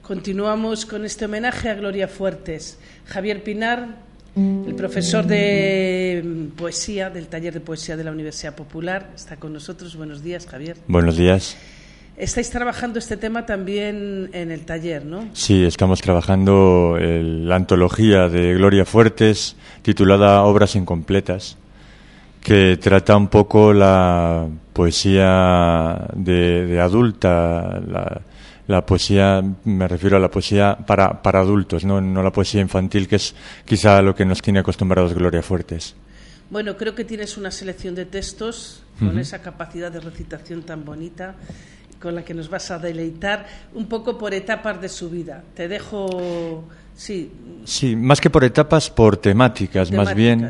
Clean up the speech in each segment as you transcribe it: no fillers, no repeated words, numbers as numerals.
Continuamos con este homenaje a Gloria Fuertes. Javier Pinar, el profesor de poesía del taller de poesía de la Universidad Popular, está con nosotros. Buenos días, Javier. Buenos días. Estáis trabajando este tema también en el taller, ¿no? Sí, estamos trabajando la antología de Gloria Fuertes, titulada Obras incompletas, que trata un poco la poesía de adulta, la poesía, me refiero a la poesía para adultos, no la poesía infantil, que es quizá lo que nos tiene acostumbrados Gloria Fuertes. Bueno, creo que tienes una selección de textos con esa capacidad de recitación tan bonita, con la que nos vas a deleitar un poco por etapas de su vida. Te dejo... Sí, más que por etapas, por temáticas. Más bien,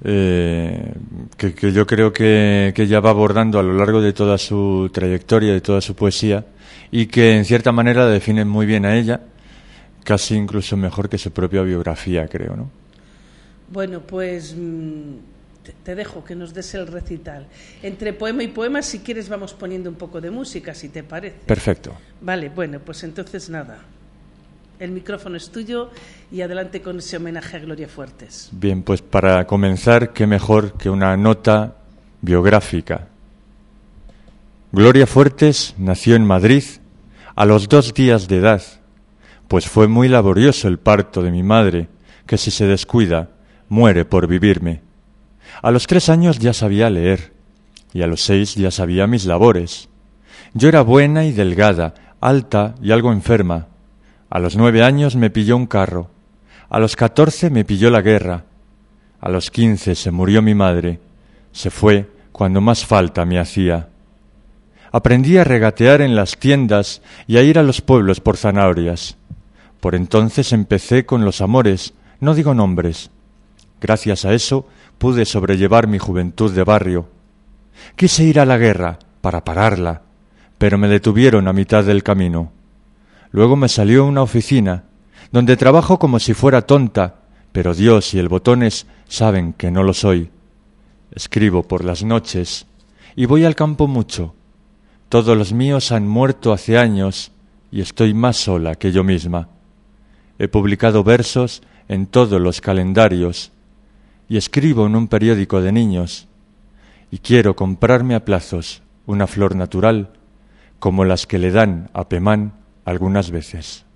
que yo creo que ella va abordando a lo largo de toda su trayectoria, de toda su poesía, y que en cierta manera definen muy bien a ella, casi incluso mejor que su propia biografía, creo, ¿no? Bueno, pues te dejo que nos des el recital. Entre poema y poema, si quieres, vamos poniendo un poco de música, si te parece. Perfecto. Vale, bueno, pues entonces nada. El micrófono es tuyo y adelante con ese homenaje a Gloria Fuertes. Bien, pues para comenzar, qué mejor que una nota biográfica. Gloria Fuertes nació en Madrid a los 2 días de edad, pues fue muy laborioso el parto de mi madre, que si se descuida, muere por vivirme. A los 3 años ya sabía leer, y a los 6 ya sabía mis labores. Yo era buena y delgada, alta y algo enferma. A los 9 años me pilló un carro, a los 14 me pilló la guerra, a los 15 se murió mi madre, se fue cuando más falta me hacía. Aprendí a regatear en las tiendas y a ir a los pueblos por zanahorias. Por entonces empecé con los amores, no digo nombres. Gracias a eso pude sobrellevar mi juventud de barrio. Quise ir a la guerra para pararla, pero me detuvieron a mitad del camino. Luego me salió una oficina, donde trabajo como si fuera tonta, pero Dios y el Botones saben que no lo soy. Escribo por las noches y voy al campo mucho. Todos los míos han muerto hace años y estoy más sola que yo misma. He publicado versos en todos los calendarios y escribo en un periódico de niños y quiero comprarme a plazos una flor natural como las que le dan a Pemán algunas veces.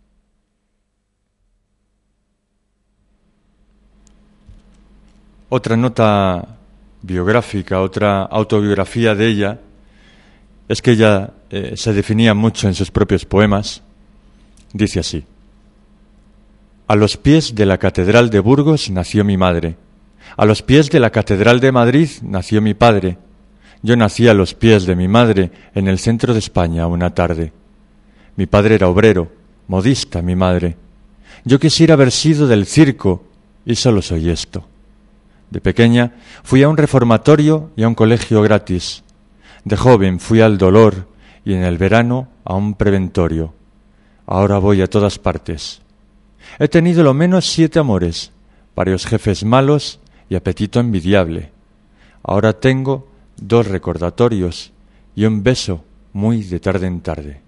Otra nota biográfica, otra autobiografía de ella, es que ella se definía mucho en sus propios poemas. Dice así: a los pies de la Catedral de Burgos nació mi madre. A los pies de la Catedral de Madrid nació mi padre. Yo nací a los pies de mi madre en el centro de España una tarde. Mi padre era obrero, modista mi madre. Yo quisiera haber sido del circo y solo soy esto. De pequeña fui a un reformatorio y a un colegio gratis. De joven fui al dolor y en el verano a un preventorio. Ahora voy a todas partes. He tenido lo menos 7 amores, varios jefes malos y apetito envidiable. Ahora tengo 2 recordatorios y un beso muy de tarde en tarde.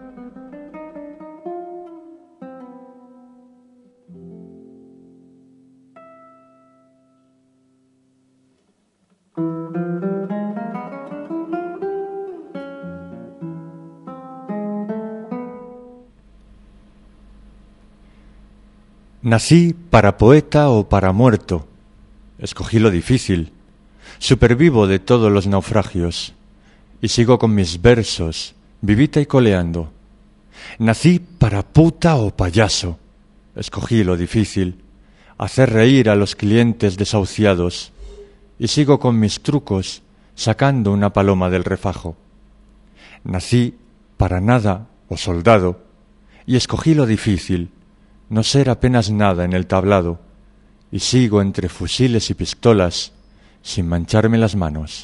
Nací para poeta o para muerto. Escogí lo difícil. Supervivo de todos los naufragios y sigo con mis versos, vivita y coleando. Nací para puta o payaso. Escogí lo difícil. Hacer reír a los clientes desahuciados y sigo con mis trucos sacando una paloma del refajo. Nací para nada o soldado y escogí lo difícil. No ser apenas nada en el tablado, y sigo entre fusiles y pistolas, sin mancharme las manos.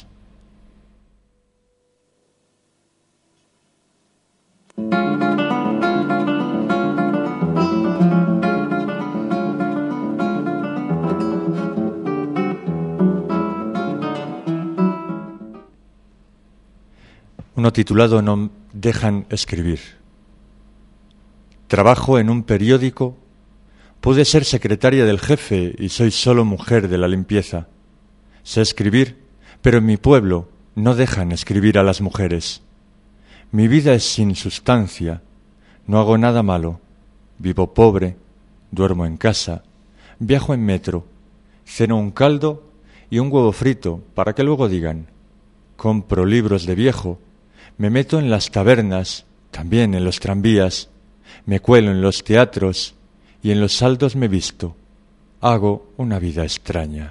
Uno titulado No dejan escribir. Trabajo en un periódico. Pude ser secretaria del jefe y soy solo mujer de la limpieza. Sé escribir, pero en mi pueblo no dejan escribir a las mujeres. Mi vida es sin sustancia. No hago nada malo. Vivo pobre, duermo en casa, viajo en metro, ceno un caldo y un huevo frito para que luego digan: compro libros de viejo, me meto en las tabernas, también en los tranvías, me cuelo en los teatros y en los saldos me visto. Hago una vida extraña.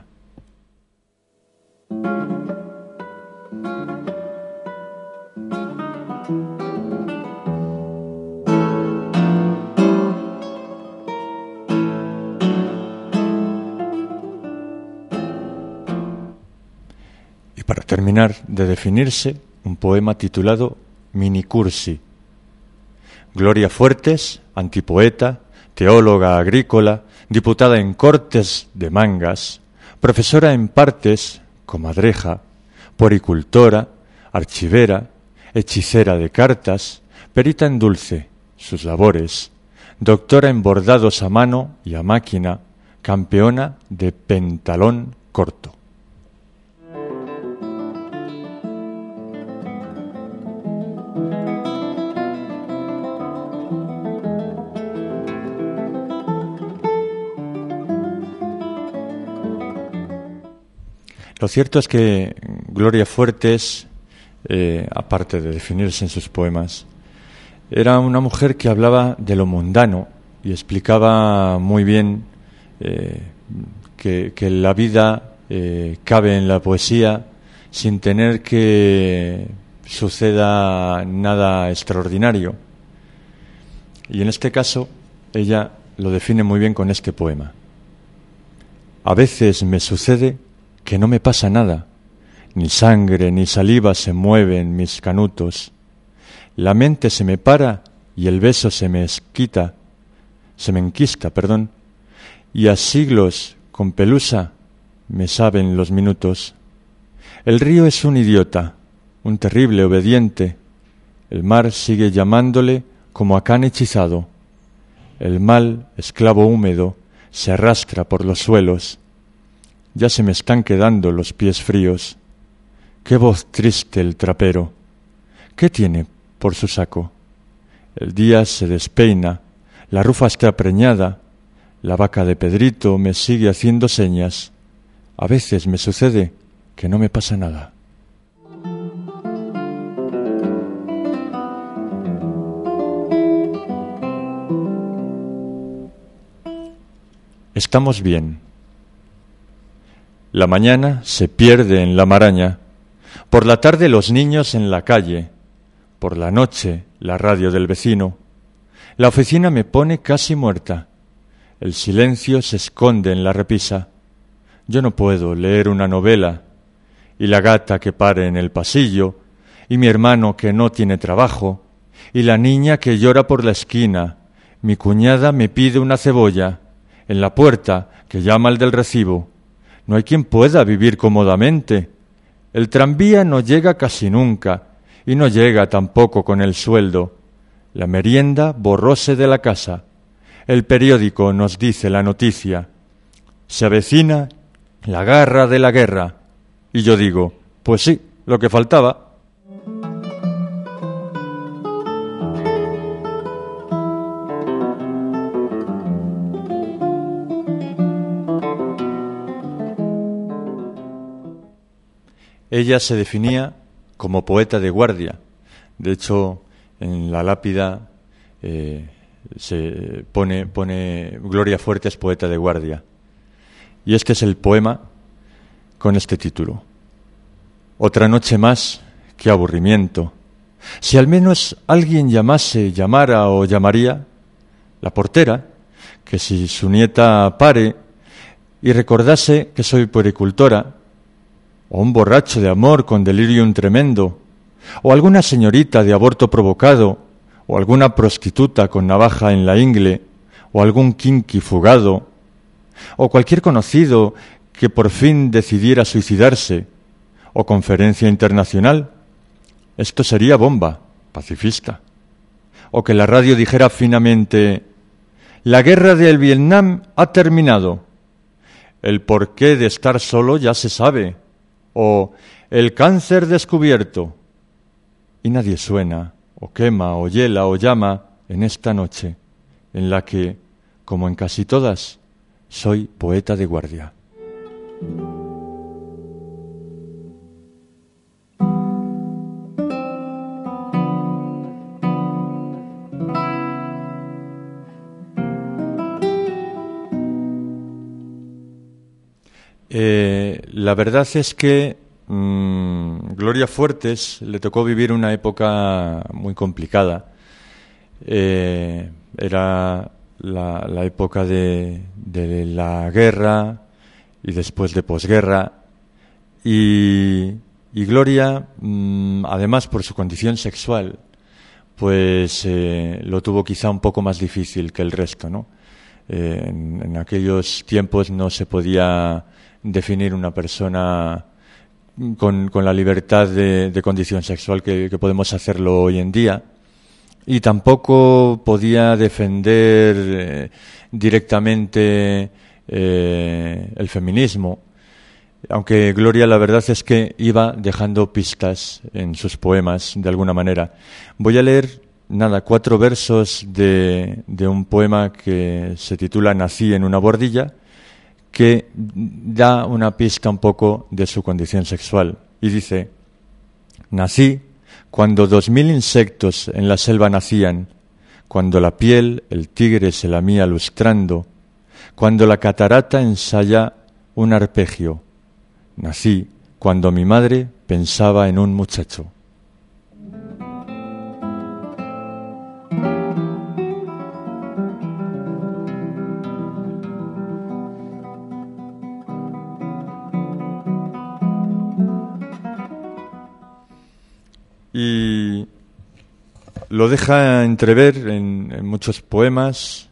Para terminar de definirse, un poema titulado Minicursi. Gloria Fuertes, antipoeta, teóloga agrícola, diputada en Cortes de Mangas, profesora en partes, comadreja, puericultora, archivera, hechicera de cartas, perita en dulce, sus labores, doctora en bordados a mano y a máquina, campeona de pentalón corto. Lo cierto es que Gloria Fuertes, aparte de definirse en sus poemas, era una mujer que hablaba de lo mundano y explicaba muy bien que la vida cabe en la poesía sin tener que suceda nada extraordinario. Y en este caso, ella lo define muy bien con este poema. A veces me sucede que no me pasa nada, ni sangre ni saliva se mueven mis canutos. La mente se me para y el beso se me enquista, y a siglos con pelusa me saben los minutos. El río es un idiota, un terrible obediente. El mar sigue llamándole como a can hechizado. El mal, esclavo húmedo, se arrastra por los suelos. Ya se me están quedando los pies fríos. Qué voz triste el trapero. ¿Qué tiene por su saco? El día se despeina, la rufa está preñada, la vaca de Pedrito me sigue haciendo señas. A veces me sucede que no me pasa nada. Estamos bien. La mañana se pierde en la maraña, por la tarde los niños en la calle, por la noche la radio del vecino. La oficina me pone casi muerta, el silencio se esconde en la repisa. Yo no puedo leer una novela, y la gata que pare en el pasillo, y mi hermano que no tiene trabajo, y la niña que llora por la esquina. Mi cuñada me pide una cebolla, en la puerta que llama al del recibo. No hay quien pueda vivir cómodamente. El tranvía no llega casi nunca, y no llega tampoco con el sueldo. La merienda borróse de la casa. El periódico nos dice la noticia. Se avecina la garra de la guerra. Y yo digo, pues sí, lo que faltaba. Ella se definía como poeta de guardia. De hecho, en la lápida se pone Gloria Fuertes, poeta de guardia. Y este es el poema con este título. Otra noche más, qué aburrimiento. Si al menos alguien llamara o llamaría, la portera, que si su nieta pare y recordase que soy puericultora, o un borracho de amor con delirium tremendo, o alguna señorita de aborto provocado, o alguna prostituta con navaja en la ingle, o algún kinky fugado, o cualquier conocido que por fin decidiera suicidarse, o conferencia internacional, esto sería bomba, pacifista. o que la radio dijera finamente: la guerra del Vietnam ha terminado. El porqué de estar solo ya se sabe. O el cáncer descubierto. Y nadie suena, o quema, o hiela, o llama en esta noche, en la que, como en casi todas, soy poeta de guardia. La verdad es que Gloria Fuertes le tocó vivir una época muy complicada. Era la época de la guerra y después de posguerra. Y Gloria, además por su condición sexual, pues lo tuvo quizá un poco más difícil que el resto, ¿no? En aquellos tiempos no se podía definir una persona con la libertad de condición sexual que podemos hacerlo hoy en día, y tampoco podía defender directamente el feminismo, aunque Gloria la verdad es que iba dejando pistas en sus poemas de alguna manera. Voy a leer 4 versos de un poema que se titula Nací en una bordilla, que da una pista un poco de su condición sexual. Y dice: nací cuando 2000 insectos en la selva nacían, cuando la piel el tigre se lamía lustrando, cuando la catarata ensaya un arpegio. Nací cuando mi madre pensaba en un muchacho. Y lo deja entrever en muchos poemas,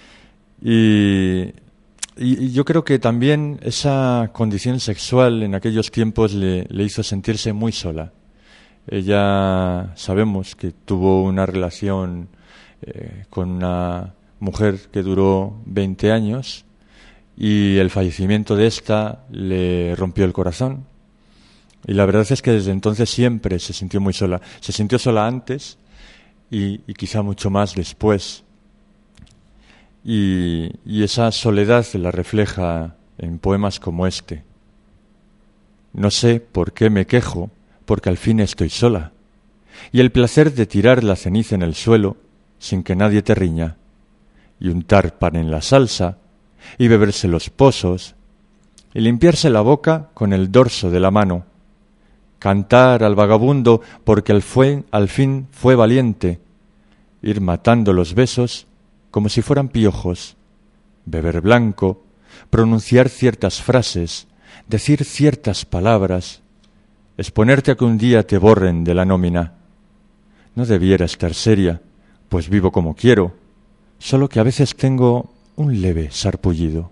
y yo creo que también esa condición sexual en aquellos tiempos le hizo sentirse muy sola. Ella, sabemos que tuvo una relación con una mujer que duró 20 años, y el fallecimiento de esta le rompió el corazón. Y la verdad es que desde entonces siempre se sintió muy sola. Se sintió sola antes y quizá mucho más después. Y esa soledad la refleja en poemas como este. No sé por qué me quejo, porque al fin estoy sola. Y el placer de tirar la ceniza en el suelo sin que nadie te riña, y untar pan en la salsa, y beberse los pozos, y limpiarse la boca con el dorso de la mano, cantar al vagabundo porque al fin fue valiente, ir matando los besos como si fueran piojos, beber blanco, pronunciar ciertas frases, decir ciertas palabras, exponerte a que un día te borren de la nómina. No debiera estar seria, pues vivo como quiero, solo que a veces tengo un leve sarpullido.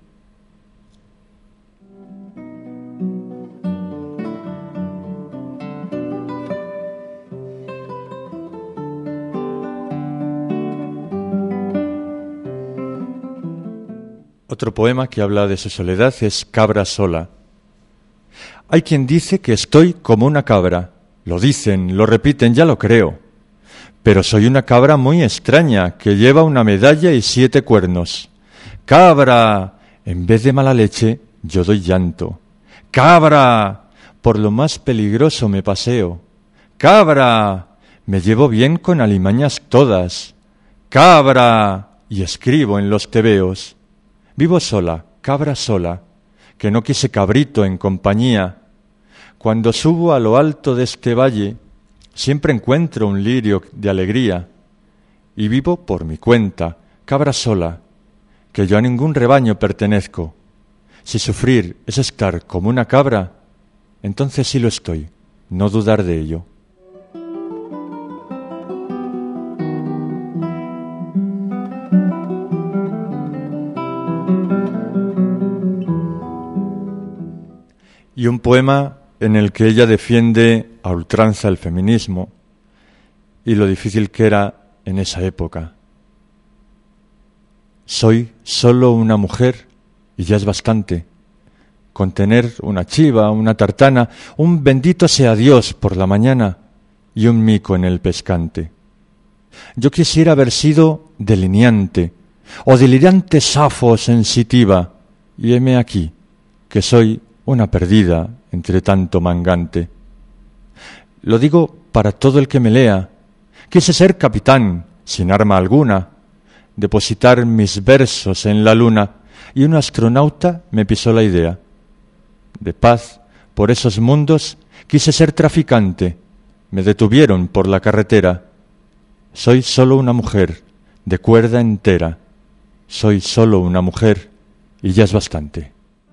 Otro poema que habla de su soledad es Cabra sola. Hay quien dice que estoy como una cabra. Lo dicen, lo repiten, ya lo creo. Pero soy una cabra muy extraña que lleva una medalla y 7 cuernos. ¡Cabra! En vez de mala leche, yo doy llanto. ¡Cabra! Por lo más peligroso me paseo. ¡Cabra! Me llevo bien con alimañas todas. ¡Cabra! Y escribo en los tebeos. Vivo sola, cabra sola, que no quise cabrito en compañía. Cuando subo a lo alto de este valle, siempre encuentro un lirio de alegría. Y vivo por mi cuenta, cabra sola, que yo a ningún rebaño pertenezco. Si sufrir es estar como una cabra, entonces sí lo estoy, no dudar de ello. Y un poema en el que ella defiende a ultranza el feminismo y lo difícil que era en esa época. Soy solo una mujer y ya es bastante. Con tener una chiva, una tartana, un bendito sea Dios por la mañana y un mico en el pescante. Yo quisiera haber sido delineante o delirante Safo sensitiva, y heme aquí, que soy una perdida entre tanto mangante. Lo digo para todo el que me lea. Quise ser capitán, sin arma alguna, depositar mis versos en la luna, y un astronauta me pisó la idea. De paz, por esos mundos, quise ser traficante. Me detuvieron por la carretera. Soy solo una mujer, de cuerda entera. Soy solo una mujer, y ya es bastante.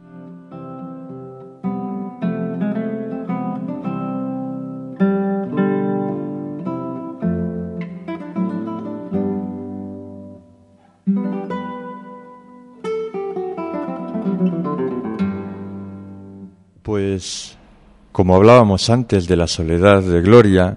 Pues, como hablábamos antes de la soledad de Gloria,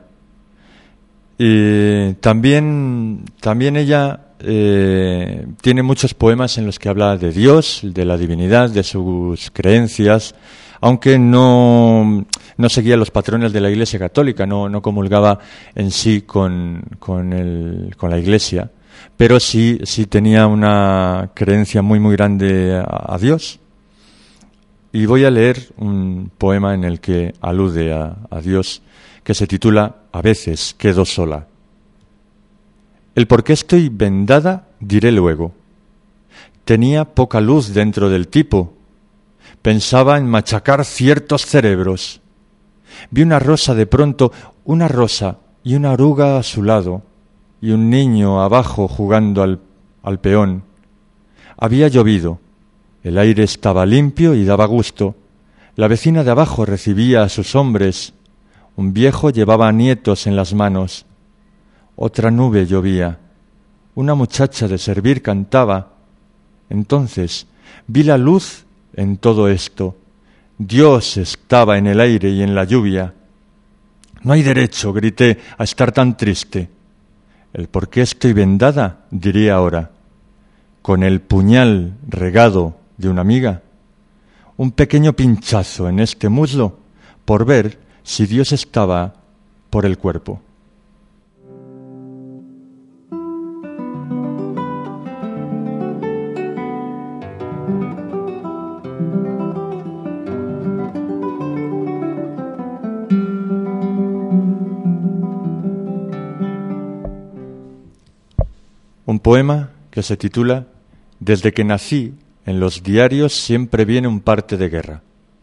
y también ella tiene muchos poemas en los que habla de Dios, de la divinidad, de sus creencias, aunque no seguía los patrones de la Iglesia Católica, no comulgaba en sí con la Iglesia, pero sí tenía una creencia muy muy grande a Dios. Y voy a leer un poema en el que alude a Dios, que se titula A veces quedo sola. El por qué estoy vendada diré luego. Tenía poca luz dentro del tipo. Pensaba en machacar ciertos cerebros. Vi una rosa de pronto, una rosa y una oruga a su lado, y un niño abajo jugando al peón. Había llovido. El aire estaba limpio y daba gusto. La vecina de abajo recibía a sus hombres. Un viejo llevaba nietos en las manos. Otra nube llovía. Una muchacha de servir cantaba. Entonces vi la luz en todo esto. Dios estaba en el aire y en la lluvia. No hay derecho, grité, a estar tan triste. El por qué estoy vendada, diría ahora. Con el puñal regado de una amiga, un pequeño pinchazo en este muslo por ver si Dios estaba por el cuerpo. Un poema que se titula Desde que nací, en los diarios siempre viene un parte de guerra.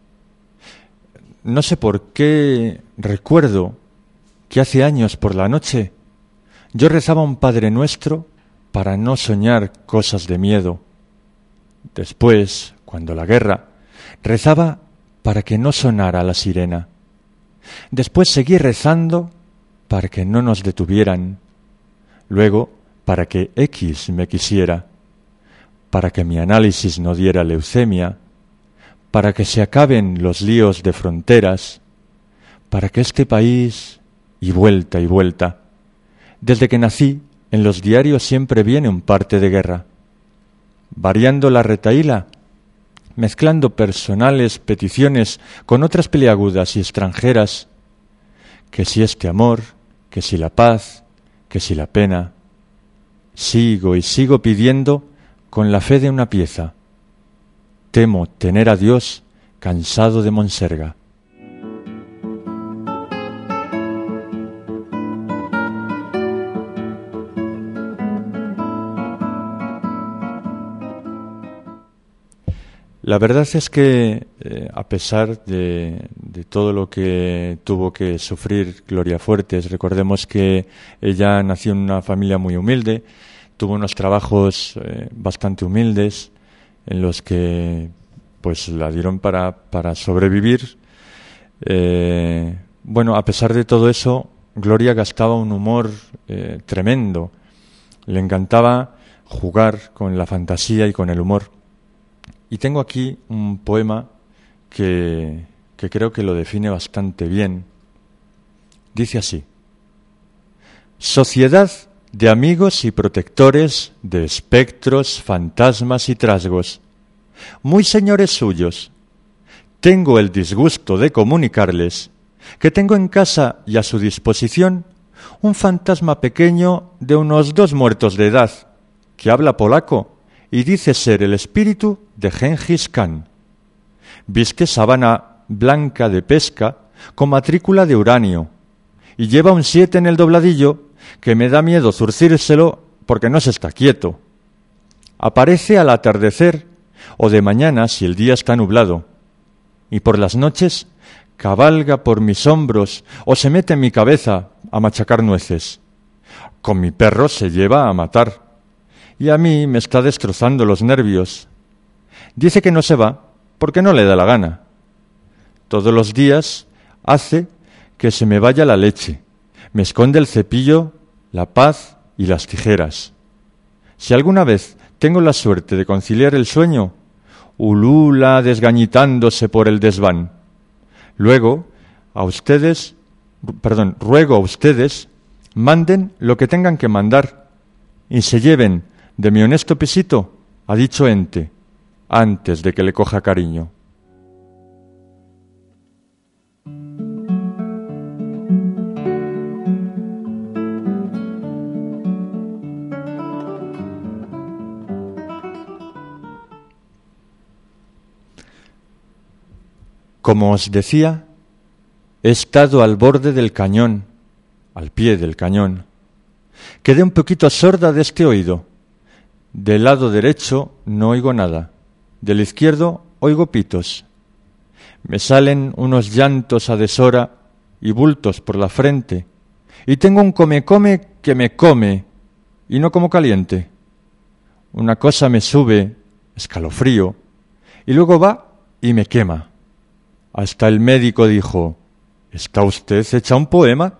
No sé por qué recuerdo que hace años por la noche yo rezaba un Padre Nuestro para no soñar cosas de miedo. Después, cuando la guerra, rezaba para que no sonara la sirena. Después seguí rezando para que no nos detuvieran. Luego, para que X me quisiera. Para que mi análisis no diera leucemia, para que se acaben los líos de fronteras, para que este país, y vuelta, desde que nací, en los diarios siempre viene un parte de guerra, variando la retahíla, mezclando personales peticiones con otras peliagudas y extranjeras, que si este amor, que si la paz, que si la pena, sigo y sigo pidiendo con la fe de una pieza. Temo tener a Dios cansado de monserga. La verdad es que, a pesar de todo lo que tuvo que sufrir Gloria Fuertes, recordemos que ella nació en una familia muy humilde, tuvo unos trabajos bastante humildes en los que pues la dieron para sobrevivir. Bueno, a pesar de todo eso, Gloria gastaba un humor tremendo. Le encantaba jugar con la fantasía y con el humor. Y tengo aquí un poema que creo que lo define bastante bien. Dice así: Sociedad de amigos y protectores, de espectros, fantasmas y trasgos, muy señores suyos. Tengo el disgusto de comunicarles que tengo en casa y a su disposición un fantasma pequeño de unos 2 muertos de edad, que habla polaco y dice ser el espíritu de Gengis Khan. Viste sábana blanca de pesca con matrícula de uranio y lleva un 7 en el dobladillo que me da miedo zurcírselo porque no se está quieto. Aparece al atardecer o de mañana si el día está nublado, y por las noches cabalga por mis hombros o se mete en mi cabeza a machacar nueces. Con mi perro se lleva a matar, y a mí me está destrozando los nervios. Dice que no se va porque no le da la gana. Todos los días hace que se me vaya la leche, me esconde el cepillo, la paz y las tijeras. Si alguna vez tengo la suerte de conciliar el sueño, ulula desgañitándose por el desván. Ruego a ustedes, manden lo que tengan que mandar y se lleven de mi honesto pisito a dicho ente antes de que le coja cariño. Como os decía, he estado al borde del cañón, al pie del cañón. Quedé un poquito sorda de este oído. Del lado derecho no oigo nada, del izquierdo oigo pitos. Me salen unos llantos a deshora y bultos por la frente, y tengo un come-come que me come, y no como caliente. Una cosa me sube, escalofrío, y luego va y me quema. Hasta el médico dijo: ¿está usted hecha un poema?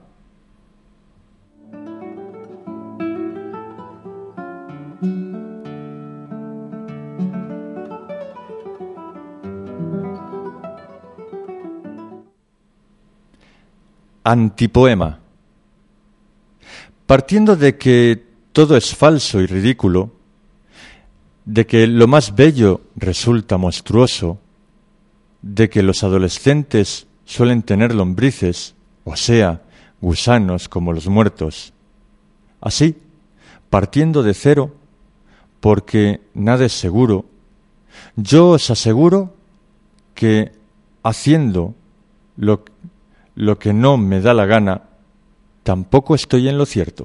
Antipoema. Partiendo de que todo es falso y ridículo, de que lo más bello resulta monstruoso, de que los adolescentes suelen tener lombrices, o sea, gusanos como los muertos. Así, partiendo de cero, porque nada es seguro, yo os aseguro que haciendo lo que no me da la gana, tampoco estoy en lo cierto.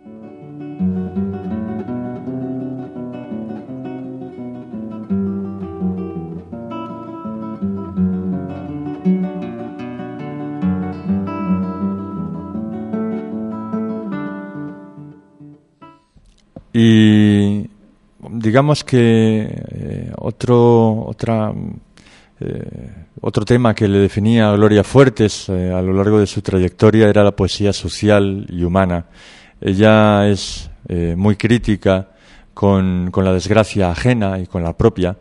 Y digamos que otro tema que le definía a Gloria Fuertes a lo largo de su trayectoria era la poesía social y humana. Ella es muy crítica con la desgracia ajena y con la propia,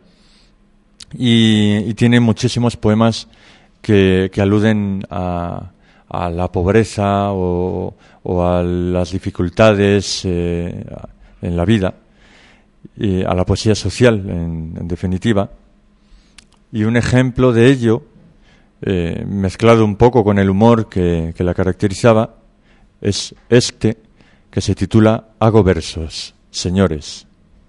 y tiene muchísimos poemas que aluden a la pobreza o a las dificultades en la vida, y a la poesía social, en definitiva. Y un ejemplo de ello, mezclado un poco con el humor que la caracterizaba, es este, que se titula Hago versos, señores.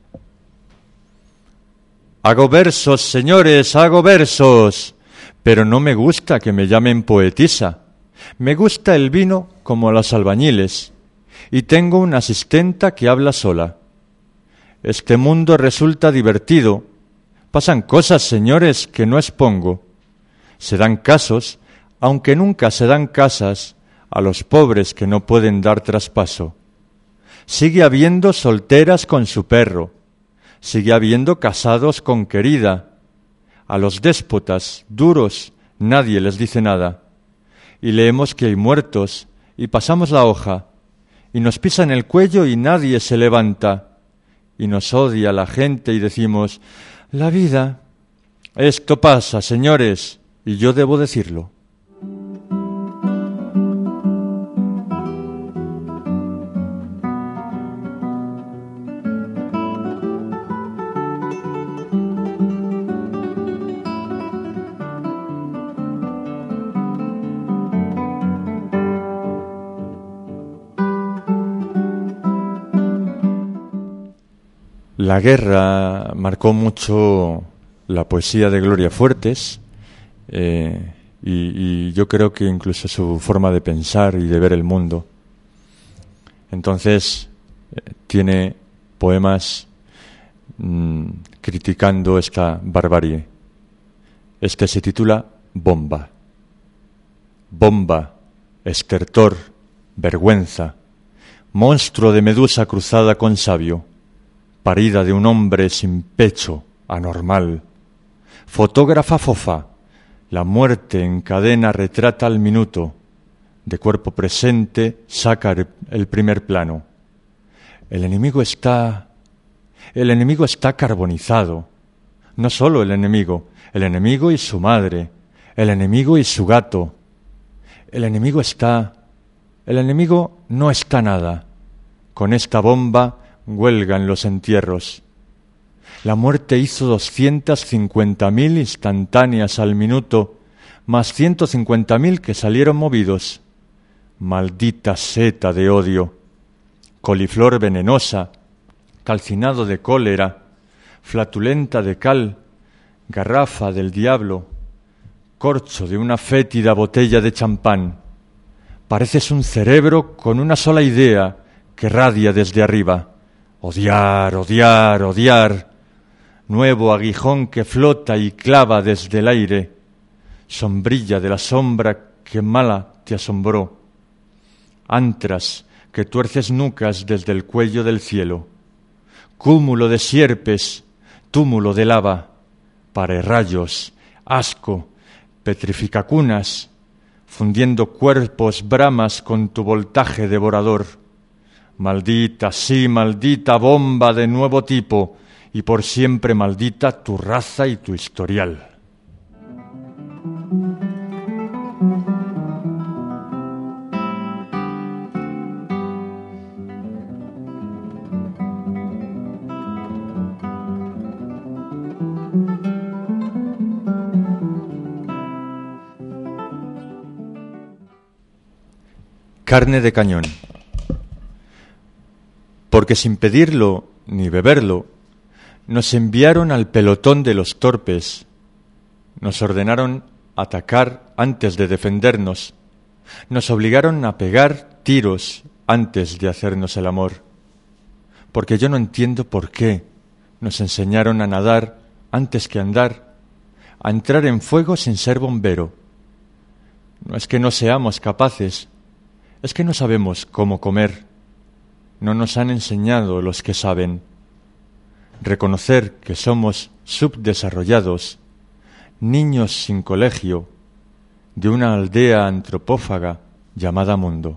Hago versos, señores, hago versos, pero no me gusta que me llamen poetisa. Me gusta el vino como a los albañiles, y tengo una asistenta que habla sola. Este mundo resulta divertido. Pasan cosas, señores, que no expongo. Se dan casos, aunque nunca se dan casas, a los pobres que no pueden dar traspaso. Sigue habiendo solteras con su perro. Sigue habiendo casados con querida. A los déspotas, duros, nadie les dice nada. Y leemos que hay muertos, y pasamos la hoja, y nos pisan el cuello y nadie se levanta, y nos odia la gente y decimos: la vida. Esto pasa, señores, y yo debo decirlo. La guerra marcó mucho la poesía de Gloria Fuertes y yo creo que incluso su forma de pensar y de ver el mundo. Entonces, tiene poemas criticando esta barbarie. Este se titula Bomba. Bomba, estertor, vergüenza, monstruo de medusa cruzada con sabio, parida de un hombre sin pecho, anormal. Fotógrafa fofa, la muerte en cadena retrata al minuto, de cuerpo presente saca el primer plano. El enemigo está carbonizado. No solo el enemigo y su madre, el enemigo y su gato. El enemigo no está nada. Con esta bomba huelgan los entierros. La muerte hizo 250.000 instantáneas al minuto, más 150.000 que salieron movidos. Maldita seta de odio, coliflor venenosa, calcinado de cólera, flatulenta de cal, garrafa del diablo, corcho de una fétida botella de champán. Pareces un cerebro con una sola idea que radia desde arriba. Odiar, odiar, odiar. Nuevo aguijón que flota y clava desde el aire. Sombrilla de la sombra que mala te asombró. Antras que tuerces nucas desde el cuello del cielo. Cúmulo de sierpes, túmulo de lava, parerrayos, asco, petrificacunas, fundiendo cuerpos bramas con tu voltaje devorador. Maldita, sí, maldita bomba de nuevo tipo, y por siempre maldita tu raza y tu historial. Carne de cañón. Porque sin pedirlo ni beberlo, nos enviaron al pelotón de los torpes, nos ordenaron atacar antes de defendernos, nos obligaron a pegar tiros antes de hacernos el amor. Porque yo no entiendo por qué nos enseñaron a nadar antes que andar, a entrar en fuego sin ser bombero. No es que no seamos capaces, es que no sabemos cómo comer. No nos han enseñado los que saben. Reconocer que somos subdesarrollados, niños sin colegio, de una aldea antropófaga llamada mundo.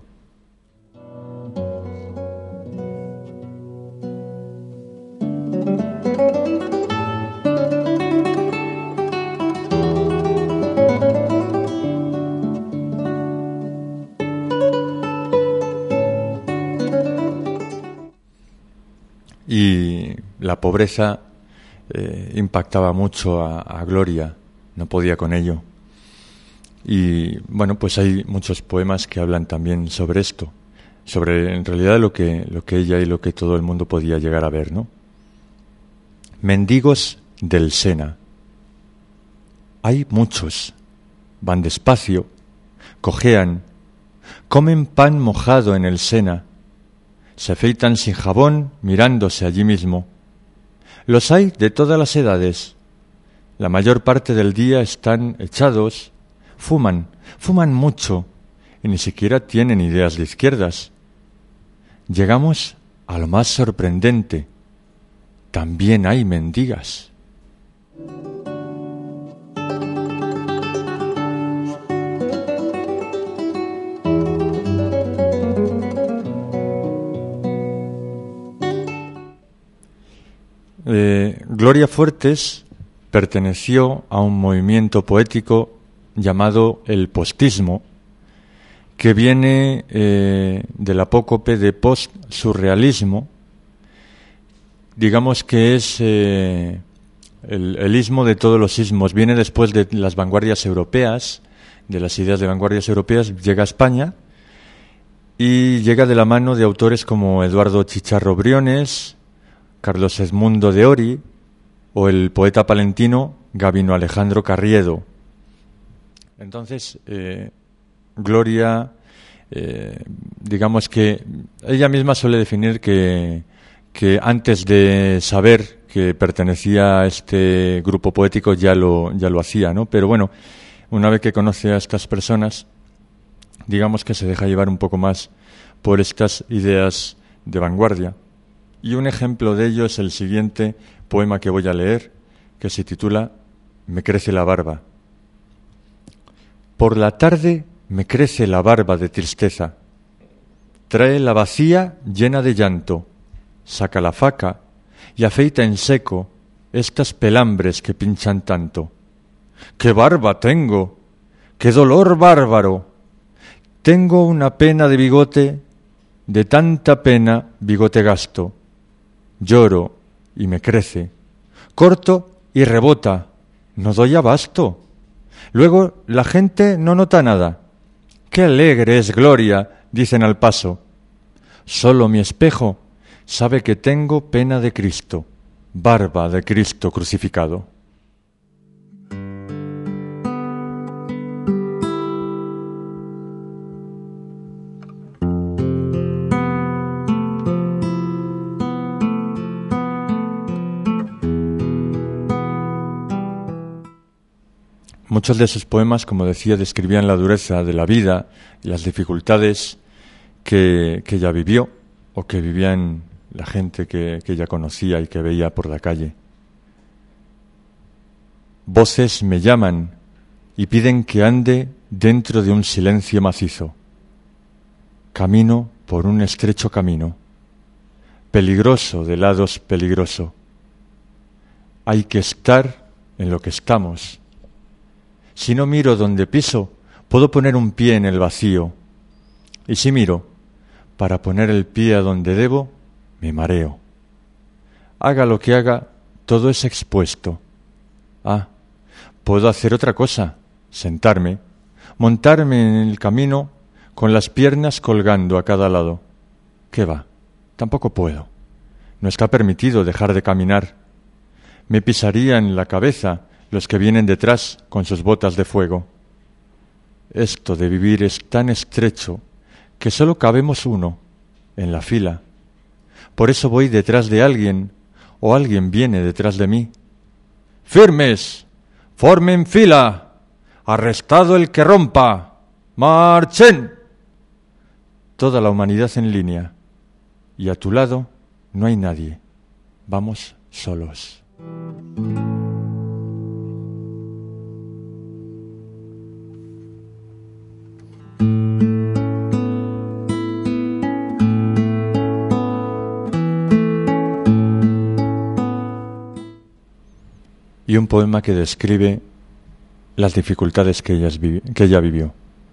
Y la pobreza impactaba mucho a Gloria, no podía con ello. Y bueno, pues hay muchos poemas que hablan también sobre esto, sobre en realidad lo que ella y lo que todo el mundo podía llegar a ver, ¿no? Mendigos del Sena. Hay muchos, van despacio, cojean, comen pan mojado en el Sena, se afeitan sin jabón mirándose allí mismo. Los hay de todas las edades. La mayor parte del día están echados, fuman mucho y ni siquiera tienen ideas de izquierdas. Llegamos a lo más sorprendente. También hay mendigas. Gloria Fuertes perteneció a un movimiento poético llamado el postismo, que viene del apócope de post-surrealismo. Digamos que es el ismo de todos los ismos. Viene después de las vanguardias europeas, de las ideas de vanguardias europeas, llega a España y llega de la mano de autores como Eduardo Chicharro Briones, Carlos Edmundo de Ori o el poeta palentino Gabino Alejandro Carriedo. Entonces, Gloria, digamos que ella misma suele definir que antes de saber que pertenecía a este grupo poético ya lo hacía, ¿no? Pero bueno, una vez que conoce a estas personas, digamos que se deja llevar un poco más por estas ideas de vanguardia. Y un ejemplo de ello es el siguiente poema que voy a leer, que se titula Me crece la barba. Por la tarde me crece la barba de tristeza. Trae la vacía llena de llanto. Saca la faca y afeita en seco estas pelambres que pinchan tanto. ¡Qué barba tengo! ¡Qué dolor bárbaro! Tengo una pena de bigote, de tanta pena bigote gasto. Lloro y me crece. Corto y rebota. No doy abasto. Luego la gente no nota nada. ¡Qué alegre es Gloria!, dicen al paso. Solo mi espejo sabe que tengo pena de Cristo, barba de Cristo crucificado. Muchos de sus poemas, como decía, describían la dureza de la vida y las dificultades que ella vivió o que vivían la gente que ella conocía y que veía por la calle. Voces me llaman y piden que ande dentro de un silencio macizo. Camino por un estrecho camino, peligroso de lados peligroso. Hay que estar en lo que estamos. Si no miro donde piso, puedo poner un pie en el vacío. Y si miro, para poner el pie a donde debo, me mareo. Haga lo que haga, todo es expuesto. Ah, puedo hacer otra cosa, sentarme, montarme en el camino con las piernas colgando a cada lado. ¿Qué va? Tampoco puedo. No está permitido dejar de caminar. Me pisarían la cabeza los que vienen detrás con sus botas de fuego. Esto de vivir es tan estrecho que solo cabemos uno en la fila. Por eso voy detrás de alguien o alguien viene detrás de mí. ¡Firmes! ¡Formen fila! ¡Arrestado el que rompa! ¡Marchen! Toda la humanidad en línea. Y a tu lado no hay nadie. Vamos solos. Y un poema que describe las dificultades que ella vivió.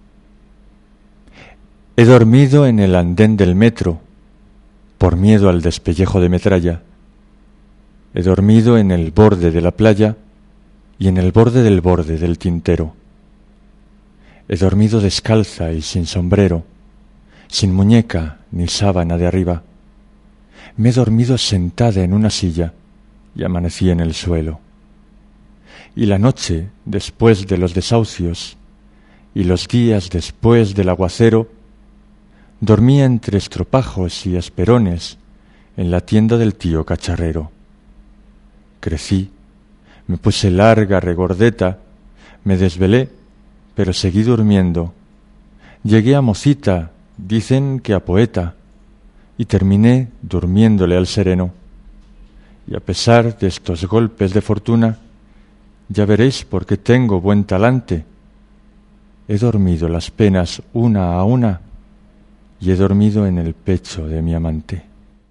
He dormido en el andén del metro por miedo al despellejo de metralla. He dormido en el borde de la playa y en el borde del tintero. He dormido descalza y sin sombrero, sin muñeca ni sábana de arriba. Me he dormido sentada en una silla y amanecí en el suelo. Y la noche después de los desahucios y los días después del aguacero, dormía entre estropajos y esperones en la tienda del tío cacharrero. Crecí, me puse larga regordeta, me desvelé, pero seguí durmiendo. Llegué a mocita, dicen que a poeta, y terminé durmiéndole al sereno. Y a pesar de estos golpes de fortuna, ya veréis por qué tengo buen talante. He dormido las penas una a una y he dormido en el pecho de mi amante.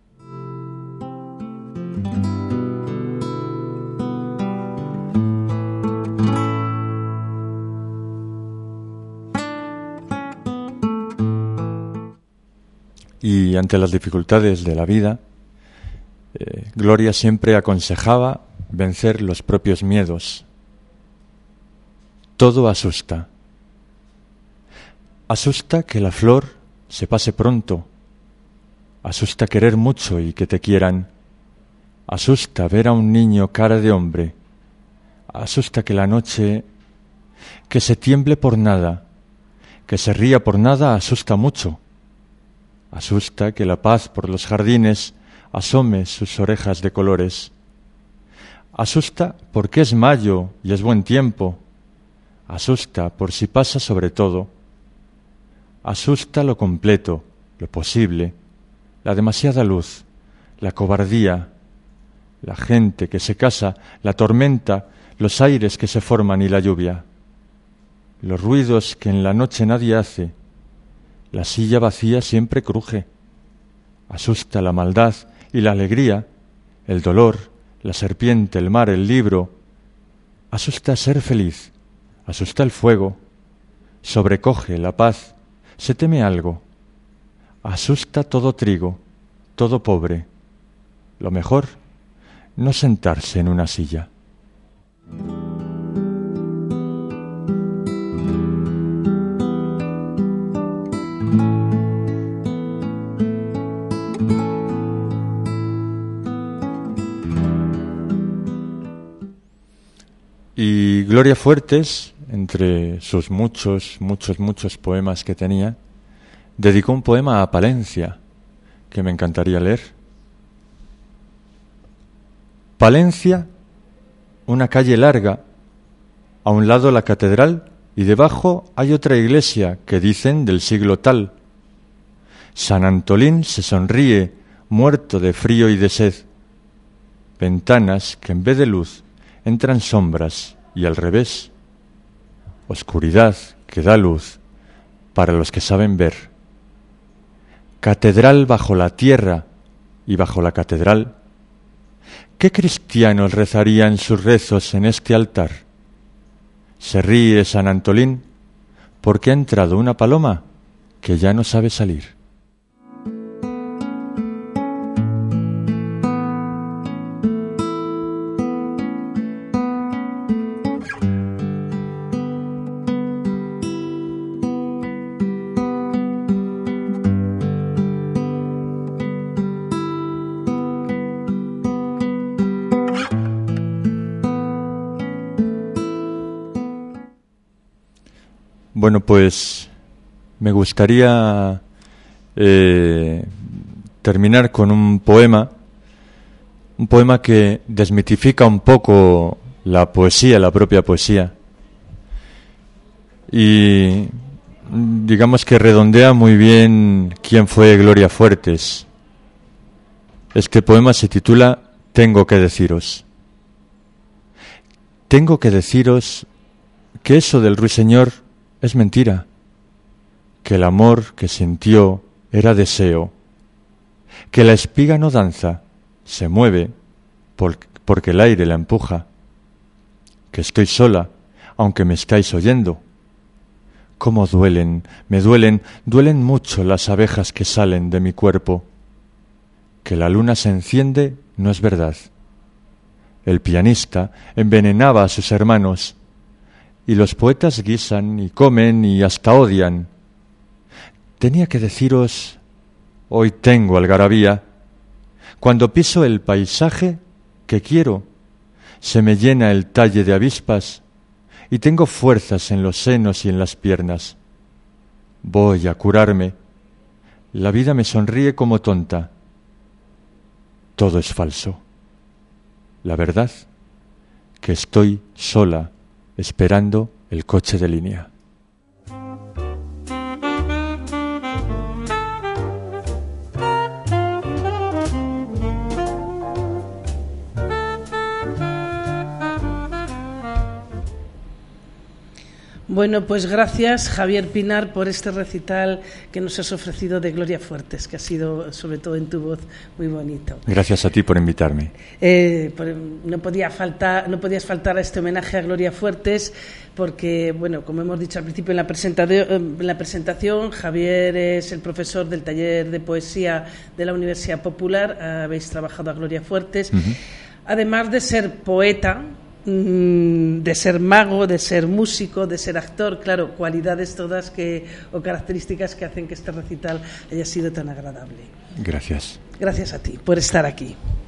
Y ante las dificultades de la vida, Gloria siempre aconsejaba vencer los propios miedos. Todo asusta. Asusta que la flor se pase pronto. Asusta querer mucho y que te quieran. Asusta ver a un niño cara de hombre. Asusta que la noche, que se tiemble por nada, que se ría por nada, asusta mucho. Asusta que la paz por los jardines asome sus orejas de colores. Asusta porque es mayo y es buen tiempo. Asusta por si pasa sobre todo. Asusta lo completo, lo posible, la demasiada luz, la cobardía, la gente que se casa, la tormenta, los aires que se forman y la lluvia, los ruidos que en la noche nadie hace, la silla vacía siempre cruje. Asusta la maldad y la alegría, el dolor, la serpiente, el mar, el libro. Asusta ser feliz, asusta el fuego, sobrecoge la paz, se teme algo. Asusta todo trigo, todo pobre. Lo mejor, no sentarse en una silla. Y Gloria Fuertes, entre sus muchos poemas que tenía, dedicó un poema a Palencia, que me encantaría leer. Palencia, una calle larga, a un lado la catedral y debajo hay otra iglesia que dicen del siglo tal. San Antolín se sonríe, muerto de frío y de sed. Ventanas que en vez de luz entran sombras y al revés. Oscuridad que da luz para los que saben ver. Catedral bajo la tierra y bajo la catedral. ¿Qué cristianos rezarían sus rezos en este altar? Se ríe San Antolín porque ha entrado una paloma que ya no sabe salir. Bueno, pues me gustaría terminar con un poema que desmitifica un poco la poesía, la propia poesía, y digamos que redondea muy bien quién fue Gloria Fuertes. Este poema se titula Tengo que deciros. Tengo que deciros que eso del ruiseñor es mentira, que el amor que sintió era deseo, que la espiga no danza, se mueve porque el aire la empuja, que estoy sola, aunque me estáis oyendo. Cómo duelen, me duelen mucho las abejas que salen de mi cuerpo, que la luna se enciende no es verdad. El pianista envenenaba a sus hermanos, y los poetas guisan y comen y hasta odian. Tenía que deciros, hoy tengo algarabía. Cuando piso el paisaje que quiero, se me llena el talle de avispas y tengo fuerzas en los senos y en las piernas. Voy a curarme. La vida me sonríe como tonta. Todo es falso. La verdad, que estoy sola, esperando el coche de línea. Bueno, pues gracias, Javier Pinar, por este recital que nos has ofrecido de Gloria Fuertes, que ha sido, sobre todo en tu voz, muy bonito. Gracias a ti por invitarme. No podías faltar a este homenaje a Gloria Fuertes, porque, bueno, como hemos dicho al principio en la presentación, Javier es el profesor del taller de poesía de la Universidad Popular. Habéis trabajado a Gloria Fuertes. Uh-huh. Además de ser poeta, de ser mago, de ser músico, de ser actor, claro, cualidades todas o características que hacen que este recital haya sido tan agradable. Gracias. Gracias a ti por estar aquí.